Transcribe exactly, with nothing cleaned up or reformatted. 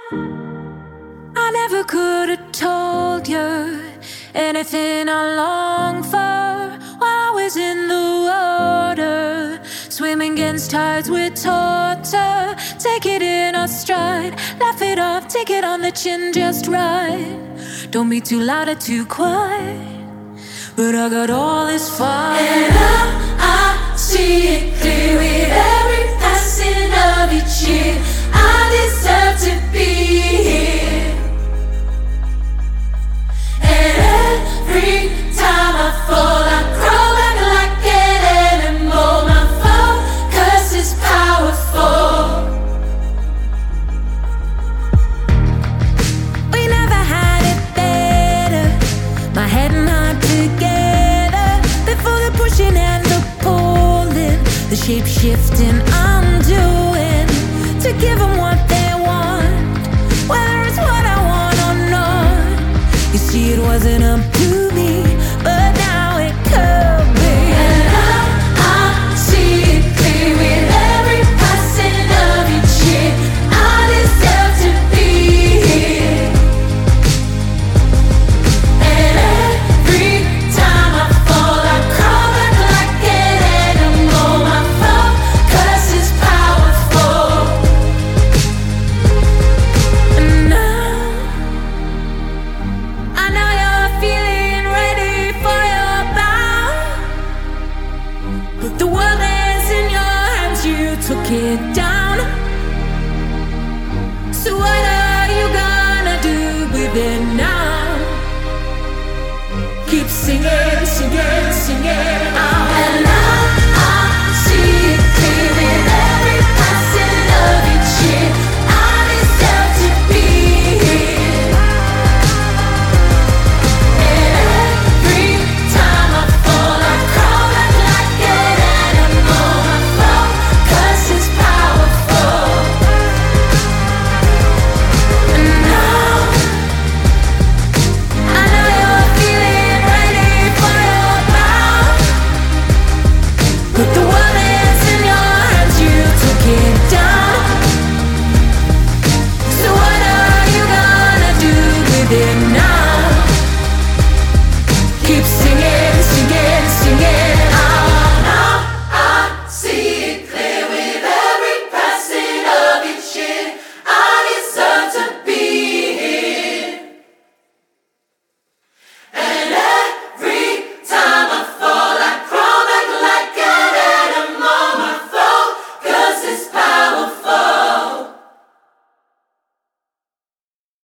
I never could have told you anything I long for while I was in the water, swimming against tides with torture. Take it in our stride, laugh it off, take it on the chin just right. Don't be too loud or too quiet, but I got all this fire. And I, I see it clear with every passing of each year. I deserve to be here. And every time I fall, I crawl back like an animal. My focus is powerful. We never had it better, my head and heart together. Before the pushing and the pulling, the shape shifting I'm doing to give them what they want, whether it's what I want or not. You see, it wasn't up to me, but now it could be. And I, I see it clear with every passing of each year. I deserve to be here. And every time I fall, I crawl back like an animal. My focus is powerful. And now I know you're feeling ready for your bow, but the world is in your hands, you took it down. So what are you gonna do with it now? Keep singing, singing, singing.